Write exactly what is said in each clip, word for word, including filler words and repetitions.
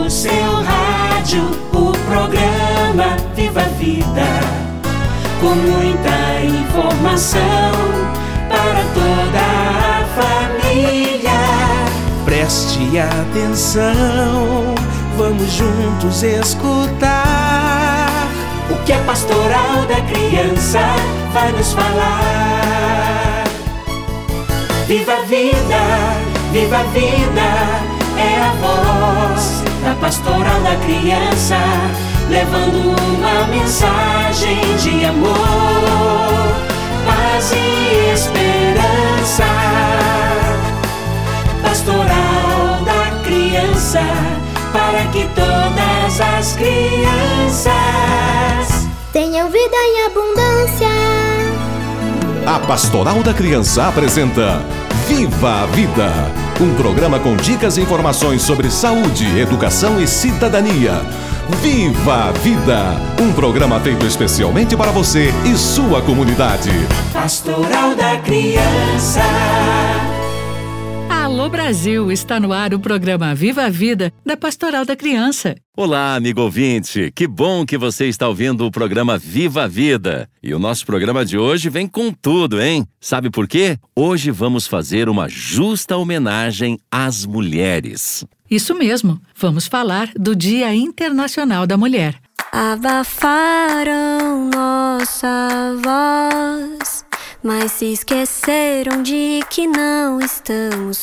no seu rádio o programa Viva a Vida, com muita informação para toda a família. Preste atenção, vamos juntos escutar o que a Pastoral da Criança vai nos falar. Viva a vida, viva a vida, é a voz da Pastoral da Criança, levando uma mensagem de amor, paz e esperança. Pastoral da Criança, para que todas as crianças tenham vida em abundância. A Pastoral da Criança apresenta Viva a Vida, um programa com dicas e informações sobre saúde, educação e cidadania. Viva a Vida, um programa feito especialmente para você e sua comunidade. Pastoral da Criança. Alô Brasil, está no ar o programa Viva a Vida da Pastoral da Criança. Olá, amigo ouvinte, que bom que você está ouvindo o programa Viva a Vida. E o nosso programa de hoje vem com tudo, hein? Sabe por quê? Hoje vamos fazer uma justa homenagem às mulheres. Isso mesmo, vamos falar do Dia Internacional da Mulher. Abafaram nossa voz, mas se esqueceram de que não estamos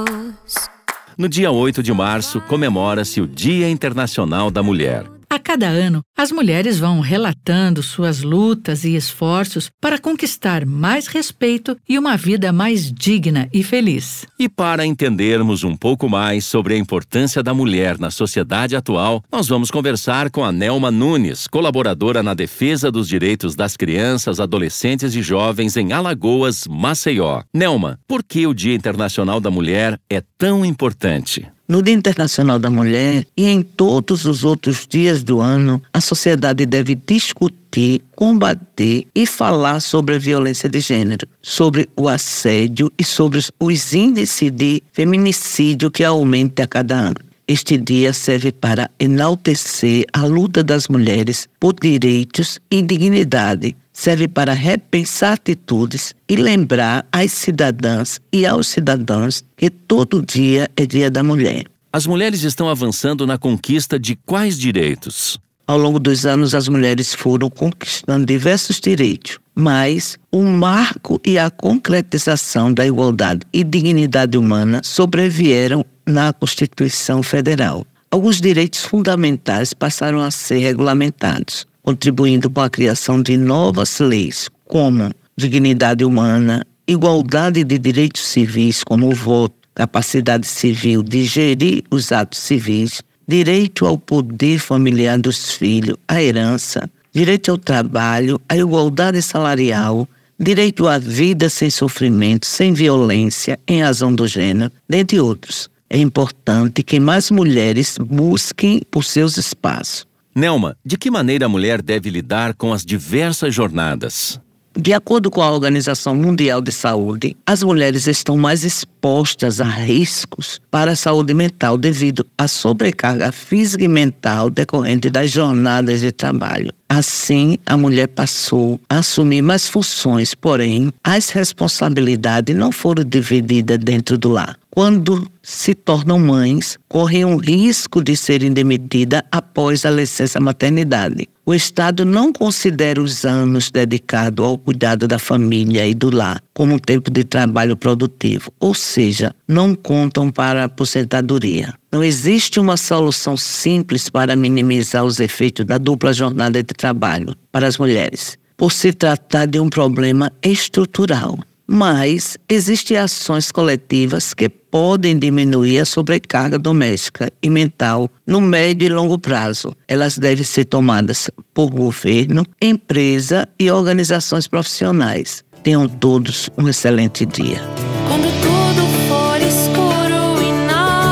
sós. No dia oito de março, comemora-se o Dia Internacional da Mulher. A cada ano, as mulheres vão relatando suas lutas e esforços para conquistar mais respeito e uma vida mais digna e feliz. E para entendermos um pouco mais sobre a importância da mulher na sociedade atual, nós vamos conversar com a Nelma Nunes, colaboradora na defesa dos direitos das crianças, adolescentes e jovens em Alagoas, Maceió. Nelma, por que o Dia Internacional da Mulher é tão importante? No Dia Internacional da Mulher e em todos os outros dias do ano, a sociedade deve discutir, combater e falar sobre a violência de gênero, sobre o assédio e sobre os índices de feminicídio que aumentam a cada ano. Este dia serve para enaltecer a luta das mulheres por direitos e dignidade. Serve para repensar atitudes e lembrar às cidadãs e aos cidadãos que todo dia é Dia da Mulher. As mulheres estão avançando na conquista de quais direitos? Ao longo dos anos, as mulheres foram conquistando diversos direitos, mas o marco e a concretização da igualdade e dignidade humana sobrevieram na Constituição Federal. Alguns direitos fundamentais passaram a ser regulamentados, contribuindo para a criação de novas leis, como dignidade humana, igualdade de direitos civis, como o voto, capacidade civil de gerir os atos civis, direito ao poder familiar dos filhos, a herança, direito ao trabalho, a igualdade salarial, direito à vida sem sofrimento, sem violência, em razão do gênero, dentre outros. É importante que mais mulheres busquem por seus espaços. Nelma, de que maneira a mulher deve lidar com as diversas jornadas? De acordo com a Organização Mundial de Saúde, as mulheres estão mais expostas a riscos para a saúde mental devido à sobrecarga física e mental decorrente das jornadas de trabalho. Assim, a mulher passou a assumir mais funções, porém, as responsabilidades não foram divididas dentro do lar. Quando se tornam mães, correm o risco de serem demitidas após a licença maternidade. O Estado não considera os anos dedicados ao cuidado da família e do lar como um tempo de trabalho produtivo, ou seja, não contam para a aposentadoria. Não existe uma solução simples para minimizar os efeitos da dupla jornada de trabalho para as mulheres, por se tratar de um problema estrutural. Mas existem ações coletivas que podem diminuir a sobrecarga doméstica e mental no médio e longo prazo. Elas devem ser tomadas por governo, empresa e organizações profissionais. Tenham todos um excelente dia. Quando tudo for escuro e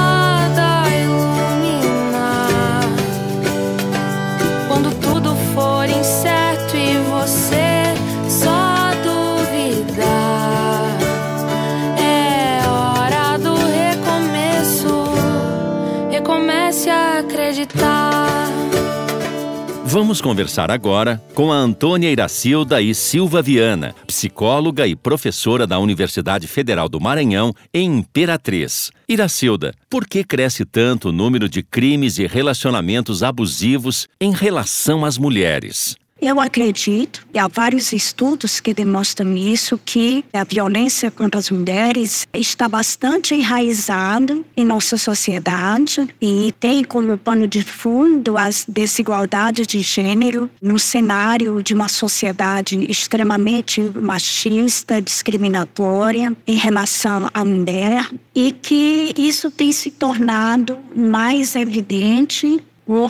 nada iluminar, quando tudo for incerto e você só duvidar, é hora do recomeço. Recomece a acreditar. aproveitar. Vamos conversar agora com a Antônia Iracilda e Silva Viana, psicóloga e professora da Universidade Federal do Maranhão, em Imperatriz. Iracilda, por que cresce tanto o número de crimes e relacionamentos abusivos em relação às mulheres? Eu acredito, e há vários estudos que demonstram isso, que a violência contra as mulheres está bastante enraizada em nossa sociedade e tem como pano de fundo as desigualdades de gênero no cenário de uma sociedade extremamente machista, discriminatória em relação à mulher, e que isso tem se tornado mais evidente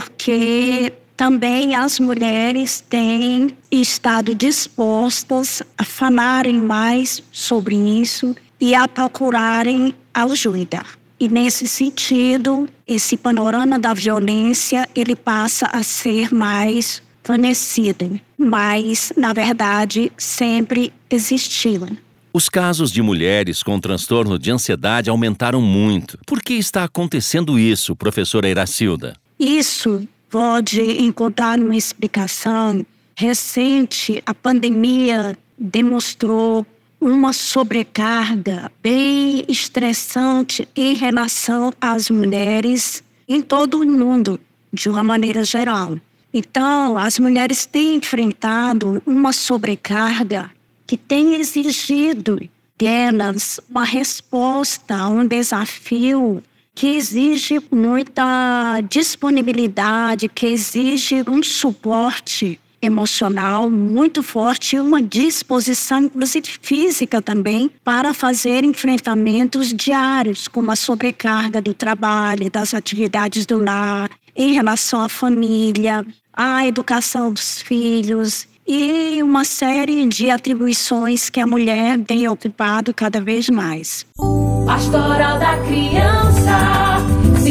porque também as mulheres têm estado dispostas a falarem mais sobre isso e a procurarem ajuda. E nesse sentido, esse panorama da violência, ele passa a ser mais conhecido, mas, na verdade, sempre existiu. Os casos de mulheres com transtorno de ansiedade aumentaram muito. Por que está acontecendo isso, professora Iracilda? Isso pode encontrar uma explicação recente. A pandemia demonstrou uma sobrecarga bem estressante em relação às mulheres em todo o mundo, de uma maneira geral. Então, as mulheres têm enfrentado uma sobrecarga que tem exigido delas uma resposta a um desafio que exige muita disponibilidade, que exige um suporte emocional muito forte e uma disposição, inclusive física também, para fazer enfrentamentos diários, como a sobrecarga do trabalho, das atividades do lar, em relação à família, à educação dos filhos e uma série de atribuições que a mulher tem ocupado cada vez mais. Pastoral da Criança,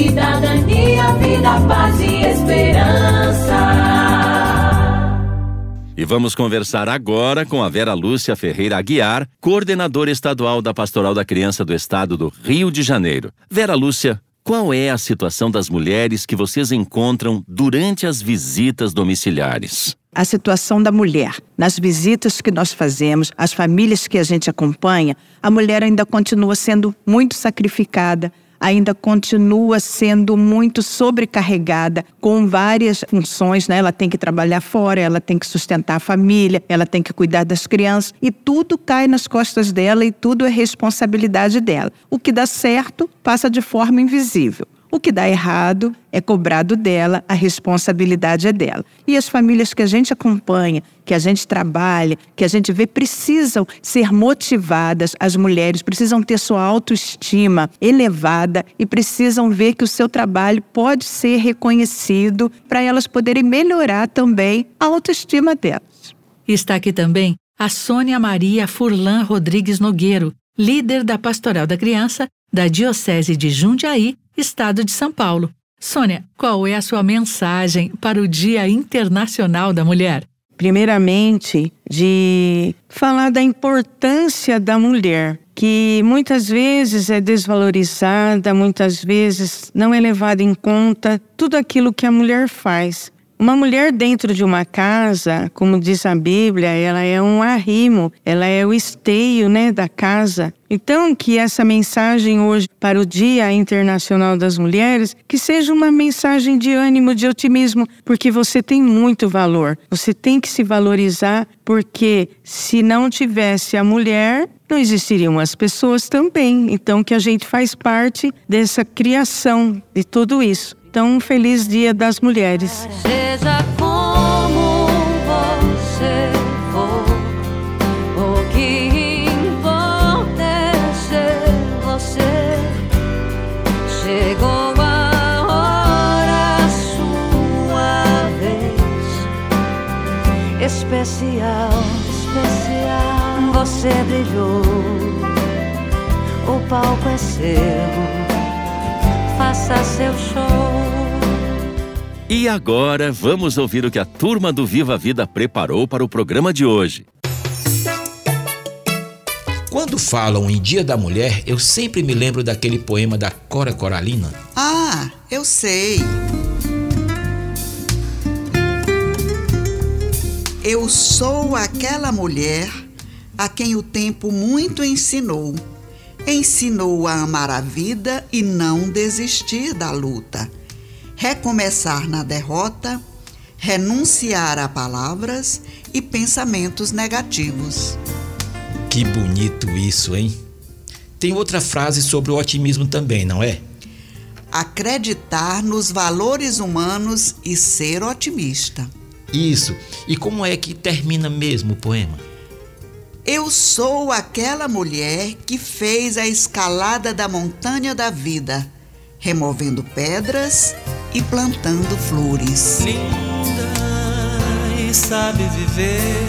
cidadania, vida, paz e esperança. E vamos conversar agora com a Vera Lúcia Ferreira Aguiar, coordenadora estadual da Pastoral da Criança do Estado do Rio de Janeiro. Vera Lúcia, qual é a situação das mulheres que vocês encontram durante as visitas domiciliares? A situação da mulher. Nas visitas que nós fazemos, as famílias que a gente acompanha, a mulher ainda continua sendo muito sacrificada, ainda continua sendo muito sobrecarregada com várias funções, né? Ela tem que trabalhar fora, ela tem que sustentar a família, ela tem que cuidar das crianças e tudo cai nas costas dela e tudo é responsabilidade dela. O que dá certo passa de forma invisível. O que dá errado é cobrado dela, a responsabilidade é dela. E as famílias que a gente acompanha, que a gente trabalha, que a gente vê, precisam ser motivadas, as mulheres precisam ter sua autoestima elevada e precisam ver que o seu trabalho pode ser reconhecido para elas poderem melhorar também a autoestima delas. Está aqui também a Sônia Maria Furlan Rodrigues Nogueiro, líder da Pastoral da Criança da Diocese de Jundiaí, Estado de São Paulo. Sônia, qual é a sua mensagem para o Dia Internacional da Mulher? Primeiramente, de falar da importância da mulher, que muitas vezes é desvalorizada, muitas vezes não é levado em conta tudo aquilo que a mulher faz. Uma mulher dentro de uma casa, como diz a Bíblia, ela é um arrimo, ela é o esteio, né, da casa. Então, que essa mensagem hoje para o Dia Internacional das Mulheres, que seja uma mensagem de ânimo, de otimismo, porque você tem muito valor. Você tem que se valorizar, porque se não tivesse a mulher, não existiriam as pessoas também. Então, que a gente faz parte dessa criação, de tudo isso. Então, um feliz Dia das Mulheres. Seja como você for, o que importa é ser você. Chegou a hora, sua vez. Especial, especial, você brilhou. O palco é seu. Faça seu show. E agora, vamos ouvir o que a turma do Viva a Vida preparou para o programa de hoje. Quando falam em Dia da Mulher, eu sempre me lembro daquele poema da Cora Coralina. Ah, eu sei. Eu sou aquela mulher a quem o tempo muito ensinou. Ensinou a amar a vida e não desistir da luta. Recomeçar na derrota, renunciar a palavras e pensamentos negativos. Que bonito isso, hein? Tem outra frase sobre o otimismo também, não é? Acreditar nos valores humanos e ser otimista. Isso. E como é que termina mesmo o poema? Eu sou aquela mulher que fez a escalada da montanha da vida, removendo pedras e plantando flores. Linda e sabe viver,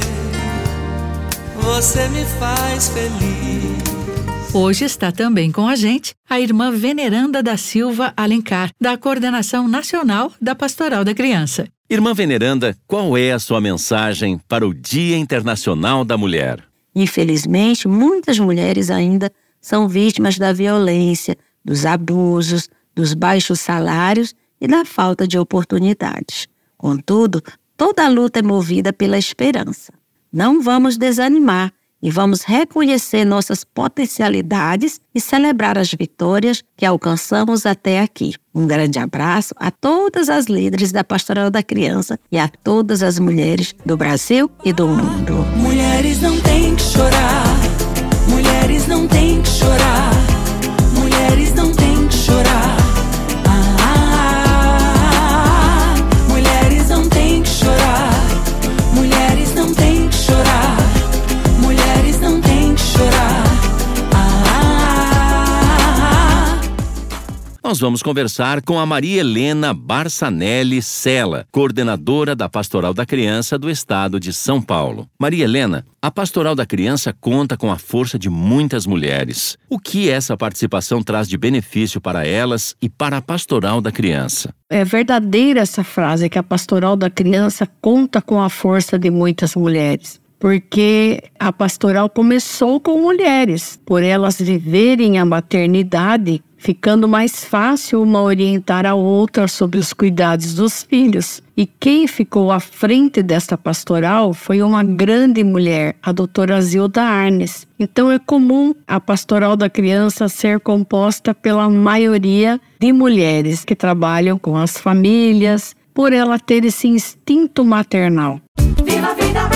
você me faz feliz. Hoje está também com a gente a irmã Veneranda da Silva Alencar, da Coordenação Nacional da Pastoral da Criança. Irmã Veneranda, qual é a sua mensagem para o Dia Internacional da Mulher? Infelizmente, muitas mulheres ainda são vítimas da violência, dos abusos, dos baixos salários e da falta de oportunidades. Contudo, toda a luta é movida pela esperança. Não vamos desanimar e vamos reconhecer nossas potencialidades e celebrar as vitórias que alcançamos até aqui. Um grande abraço a todas as líderes da Pastoral da Criança e a todas as mulheres do Brasil e do mundo. Mulheres não têm que chorar, mulheres não têm que chorar, mulheres não têm que chorar. Ah, ah, ah, mulheres não têm que chorar, mulheres não têm que chorar. Mulheres não têm que chorar. Ah, ah, ah. Nós vamos conversar com a Maria Helena Barçanelli Sela, coordenadora da Pastoral da Criança do Estado de São Paulo. Maria Helena, a Pastoral da Criança conta com a força de muitas mulheres. O que essa participação traz de benefício para elas e para a Pastoral da Criança? É verdadeira essa frase, que a Pastoral da Criança conta com a força de muitas mulheres. Porque a pastoral começou com mulheres, por elas viverem a maternidade, ficando mais fácil uma orientar a outra sobre os cuidados dos filhos. E quem ficou à frente desta pastoral foi uma grande mulher, a doutora Zilda Arnes. Então é comum a Pastoral da Criança ser composta pela maioria de mulheres que trabalham com as famílias, por ela ter esse instinto maternal. Viva a vida!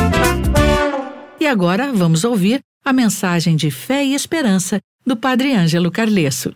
E agora vamos ouvir a mensagem de fé e esperança do Padre Ângelo Carlesso.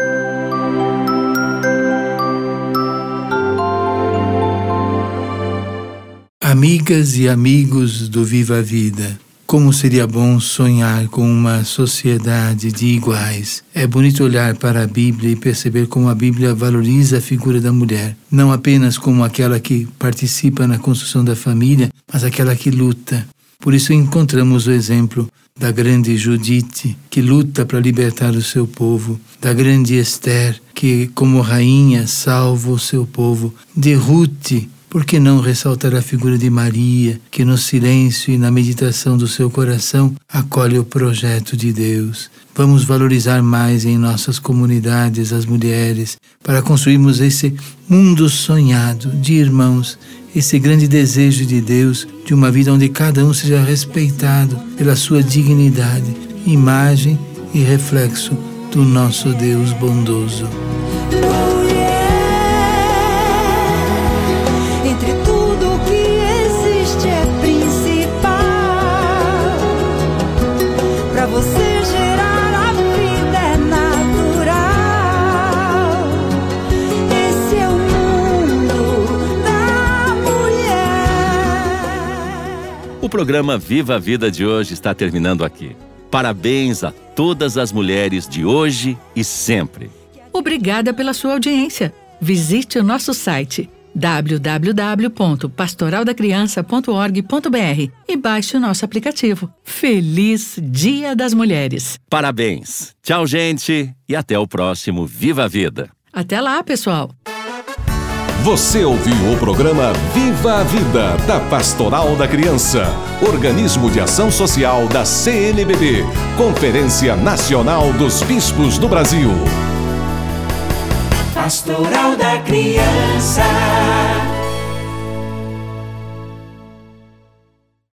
Amigas e amigos do Viva a Vida, como seria bom sonhar com uma sociedade de iguais. É bonito olhar para a Bíblia e perceber como a Bíblia valoriza a figura da mulher, não apenas como aquela que participa na construção da família, mas aquela que luta. Por isso encontramos o exemplo da grande Judite, que luta para libertar o seu povo, da grande Esther, que como rainha salva o seu povo, de Ruth. Por que não ressaltar a figura de Maria, que no silêncio e na meditação do seu coração acolhe o projeto de Deus? Vamos valorizar mais em nossas comunidades as mulheres, para construirmos esse mundo sonhado de irmãos, esse grande desejo de Deus de uma vida onde cada um seja respeitado pela sua dignidade, imagem e reflexo do nosso Deus bondoso. Entre tudo que existe é principal pra você gerar a vida é natural. Esse é o mundo da mulher. O programa Viva a Vida de hoje está terminando aqui. Parabéns a todas as mulheres de hoje e sempre. Obrigada pela sua audiência. Visite o nosso site w w w ponto pastoral da criança ponto org ponto b r e baixe o nosso aplicativo. Feliz Dia das Mulheres! Parabéns! Tchau, gente, e até o próximo Viva a Vida! Até lá, pessoal! Você ouviu o programa Viva a Vida, da Pastoral da Criança, organismo de ação social da C N B B, Conferência Nacional dos Bispos do Brasil. Pastoral da Criança.